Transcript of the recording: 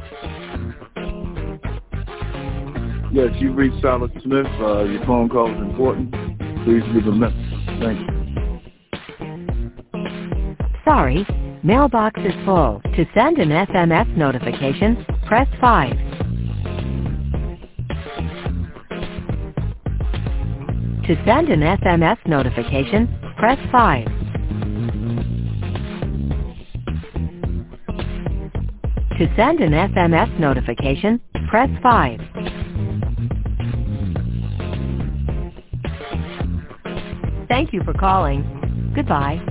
Yes, you've reached Silas Smith. Your phone call is important. Please leave a message. Thank you. Sorry, mailbox is full. To send an SMS notification, press 5. To send an SMS notification, press 5. To send an SMS notification, press 5. Thank you for calling. Goodbye.